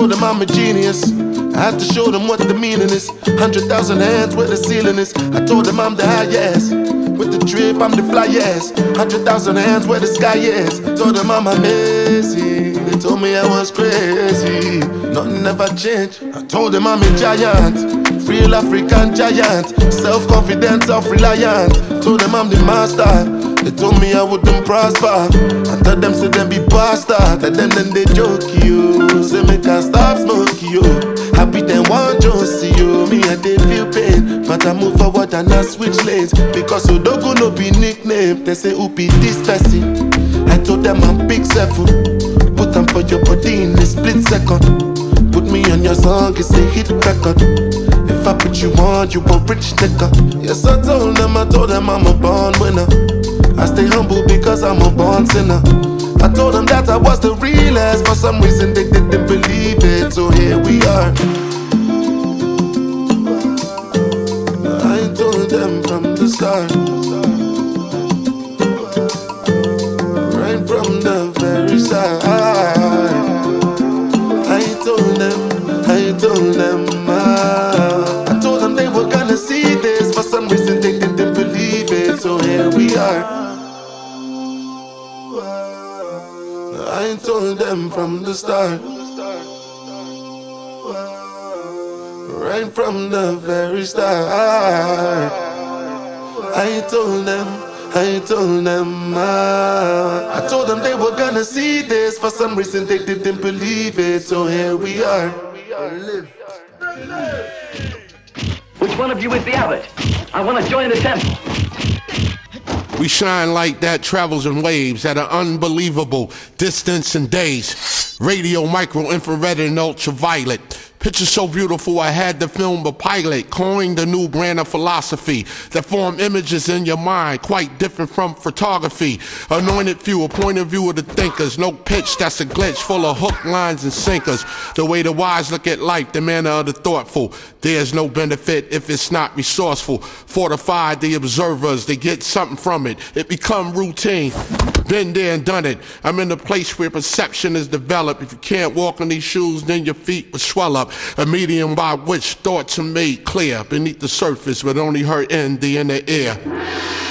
told them I'm a genius. I had to show them what the meaning is. 100,000 hands where the ceiling is. I told them I'm the highest. With the drip, I'm the flyest. 100,000 hands where the sky is. Told them I'm amazing. They told me I was crazy. Nothing ever changed. I told them I'm a giant. Real African giant. Self-confident, self-reliant. Told them I'm the master. They told me I wouldn't prosper. I tell them, say them be bastard. Tell them, then they joke you. Say me can't stop smoking you. Happy then one don't see you. Me and they feel pain, but I move forward and I switch lanes. Because Odogo no be nickname. They say who be this person. I told them I'm big seven. Put them for your body in a split second. Put me on your song, it's a hit record. If I put you on, you a rich nigga. Yes, I told them I'm a born winner. I stay humble because I'm a born sinner. I told them that I was the realest. For some reason they didn't believe it. So here we are. I told them from the start. Right from the very start. I told them I told them they were gonna see this. For some reason they didn't believe it. So here we are. I told them from the start. Right from the very start. I told them I told them they were gonna see this. For some reason they didn't believe it. So here we are. Which one of you is the abbot? I want to join the temple. We shine like that travels in waves at an unbelievable distance and days. Radio, micro, infrared, and ultraviolet. Pictures so beautiful I had to film a pilot. Coined a new brand of philosophy that form images in your mind quite different from photography. Anointed few, a point of view of the thinkers. No pitch, that's a glitch full of hook lines and sinkers. The way the wise look at life, the manner of the thoughtful. There's no benefit if it's not resourceful. Fortified the observers, they get something from it. It become routine. Been there and done it. I'm in a place where perception is developed. If you can't walk in these shoes, then your feet will swell up. A medium by which thoughts are made clear beneath the surface, but only heard in the inner ear.